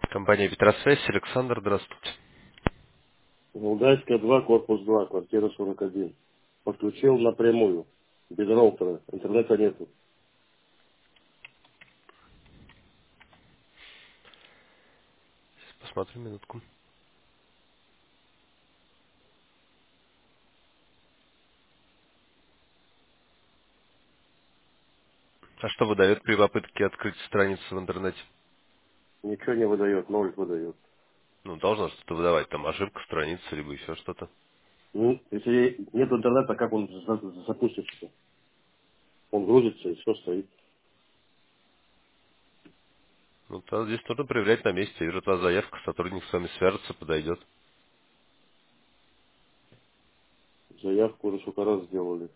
Компания «Петросвязь», Александр, здравствуйте. Валдайская 2, корпус 2, квартира 41. Подключил напрямую, без роутера, интернета нету. Посмотрю минутку. А что выдает при попытке открыть страницу в интернете? Ничего не выдает, ноль выдает. Ну, должно что-то выдавать, там ошибка страницы, либо еще что-то. Ну, если нет интернета, как он запустится? Он грузится и все стоит. Ну, то здесь нужно проверять на месте. Вижу, у вас заявка, сотрудник с вами свяжется, подойдет. Заявку уже сколько раз сделали.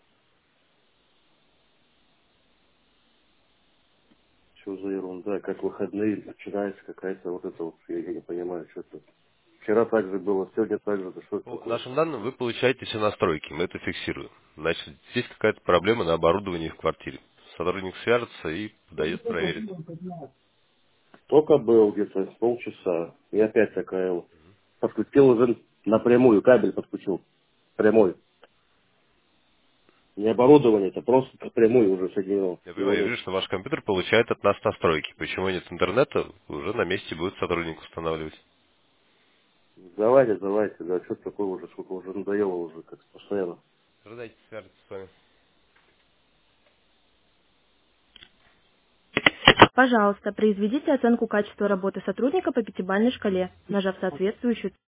Что за ерунда? Как выходные начинается какая-то вот это вот, я не понимаю, что это. Вчера так же было, сегодня так же, да что это По такое? нашим данным, вы получаете все настройки, мы это фиксируем. Значит, здесь какая-то проблема на оборудовании в квартире. Сотрудник свяжется и подойдет, проверит. Только был где-то полчаса, и опять такая вот. Подключил уже напрямую, кабель подключил, прямой. Не оборудование, это просто напрямую уже соединено. Я Его понимаю, я нет. вижу, что ваш компьютер получает от нас настройки. Почему нет интернета, уже на месте будет сотрудник устанавливать. Давайте, да, что такое уже, сколько уже надоело уже, как постоянно. Ожидайте, свяжется с вами. Пожалуйста, произведите оценку качества работы сотрудника по пятибалльной шкале, нажав соответствующую